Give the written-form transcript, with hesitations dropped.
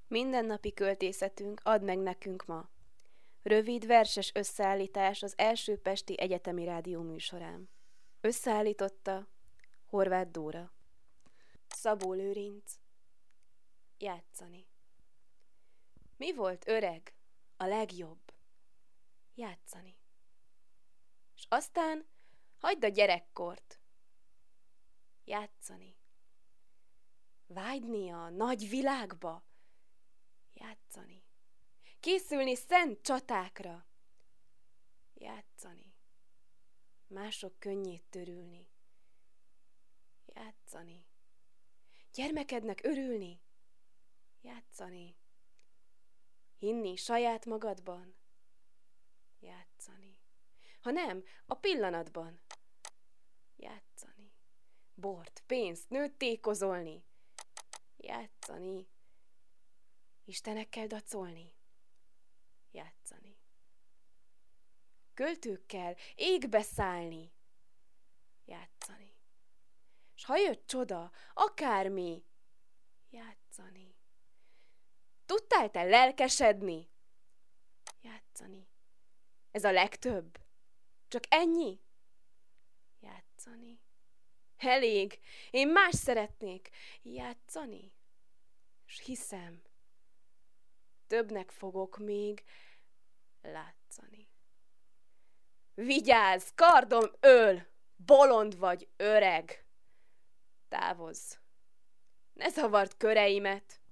Mindennapi költészetünk ad meg nekünk ma. Rövid verses összeállítás az első pesti egyetemi rádió műsorán. Összeállította Horváth Dóra. Szabó Lőrinc. Játszani. Mi volt, öreg, a legjobb? Játszani. És aztán hagyd a gyerekkort. Játszani. Vágyni a nagy világba. Játszani. Készülni szent csatákra. Játszani. Mások könnyét törülni. Játszani. Gyermekednek örülni. Játszani. Hinni saját magadban. Játszani. Ha nem, a pillanatban. Játszani. Bort, pénzt, nőt tékozolni. Játszani. Istenekkel dacolni. Játszani. Költőkkel égbe szállni. Játszani. S ha jött csoda, akármi. Játszani. Tudtál te lelkesedni? Játszani. Ez a legtöbb? Csak ennyi? Játszani. Elég. Én más szeretnék. Játszani. S hiszem, többnek fogok még látszani. Vigyázz, kardom öl! Bolond vagy, öreg! Távozz! Ne zavard köreimet!